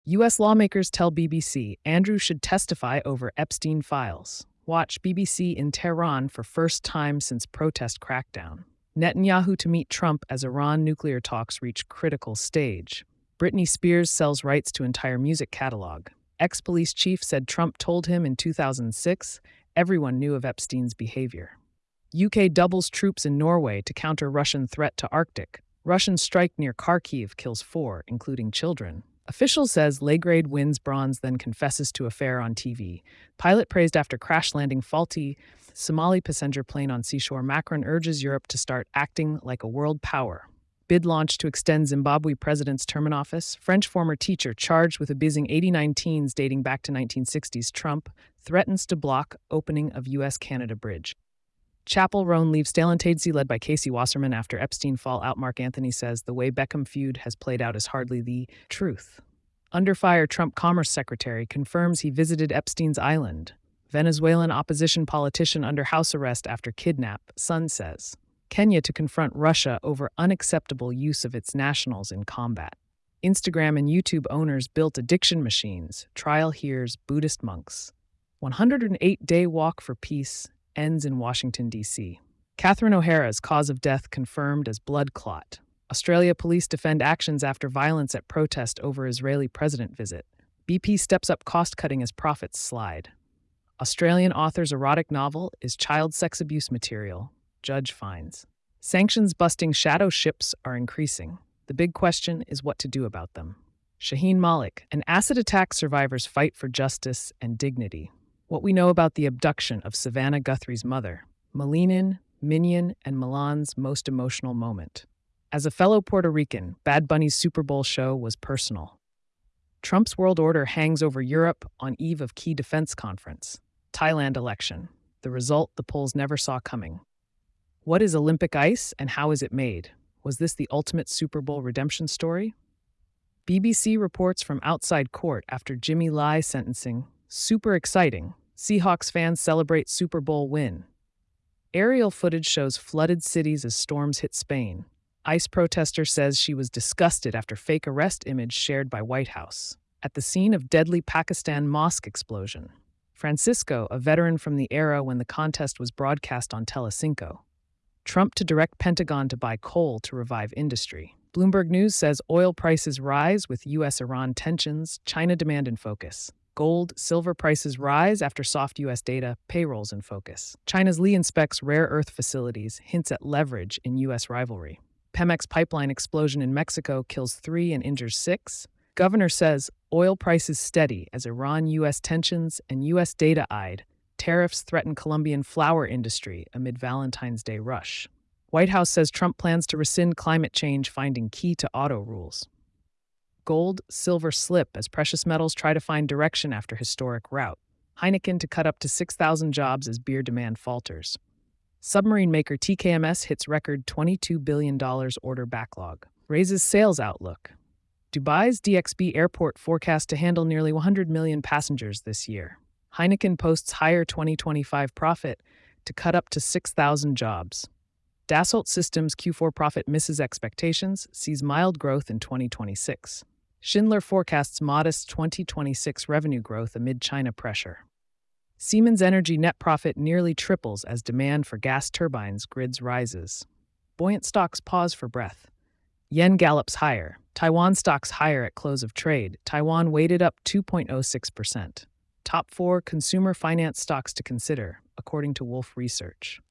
U.S. lawmakers tell BBC Andrew should testify over Epstein files. Watch BBC in Tehran for first time since protest crackdown. Netanyahu to meet Trump as Iran nuclear talks reach critical stage. Britney Spears sells rights to entire music catalog. Ex-police chief said Trump told him in 2006 everyone knew of Epstein's behavior. UK doubles troops in Norway to counter Russian threat to Arctic. Russian strike near Kharkiv kills 4, including children. Official says Legrade wins bronze, then confesses to affair on TV. Pilot praised after crash landing faulty Somali passenger plane on seashore. Macron urges Europe to start acting like a world power. Bid launched to extend Zimbabwe president's term in office. French former teacher charged with abusing 89 teens dating back to 1960s. Trump threatens to block opening of U.S.-Canada bridge. Chapel Roan leaves Talented led by Casey Wasserman after Epstein fallout. Mark Anthony says the way Beckham feud has played out is hardly the truth. Under fire, Trump Commerce Secretary confirms he visited Epstein's island. Venezuelan opposition politician under house arrest after kidnap, Sun says. Kenya to confront Russia over unacceptable use of its nationals in combat. Instagram and YouTube owners built addiction machines. Trial hears Buddhist monks. 108-day walk for peace ends in Washington, D.C. Catherine O'Hara's cause of death confirmed as blood clot. Australia police defend actions after violence at protest over Israeli president visit. BP steps up cost-cutting as profits slide. Australian author's erotic novel is child sex abuse material. Judge finds. Sanctions-busting shadow ships are increasing. The big question is what to do about them. Shaheen Malik, an acid attack survivor's fight for justice and dignity. What we know about the abduction of Savannah Guthrie's mother, Malinin, Minion, and Milan's most emotional moment. As a fellow Puerto Rican, Bad Bunny's Super Bowl show was personal. Trump's world order hangs over Europe on eve of key defense conference. Thailand election. The result the polls never saw coming. What is Olympic ice and how is it made? Was this the ultimate Super Bowl redemption story? BBC reports from outside court after Jimmy Lai sentencing. Super exciting. Seahawks fans celebrate Super Bowl win. Aerial footage shows flooded cities as storms hit Spain. ICE protester says she was disgusted after fake arrest image shared by White House. At the scene of deadly Pakistan mosque explosion. Francisco, a veteran from the era when the contest was broadcast on Telecinco. Trump to direct Pentagon to buy coal to revive industry. Bloomberg News says oil prices rise with U.S.-Iran tensions, China demand in focus. Gold, silver prices rise after soft U.S. data, payrolls in focus. China's Li inspects rare earth facilities, hints at leverage in U.S. rivalry. Pemex pipeline explosion in Mexico kills 3 and injures 6. Governor says oil prices steady as Iran-U.S. tensions and U.S. data eyed. Tariffs threaten Colombian flour industry amid Valentine's Day rush. White House says Trump plans to rescind climate change finding key to auto rules. Gold, silver slip as precious metals try to find direction after historic rout. Heineken to cut up to 6,000 jobs as beer demand falters. Submarine maker TKMS hits record $22 billion order backlog. Raises sales outlook. Dubai's DXB airport forecast to handle nearly 100 million passengers this year. Heineken posts higher 2025 profit to cut up to 6,000 jobs. Dassault Systems Q4 profit misses expectations, sees mild growth in 2026. Schindler forecasts modest 2026 revenue growth amid China pressure. Siemens Energy net profit nearly triples as demand for gas turbines grids rises. Buoyant stocks pause for breath. Yen gallops higher. Taiwan stocks higher at close of trade. Taiwan weighted up 2.06%. Top 4 consumer finance stocks to consider, according to Wolfe Research.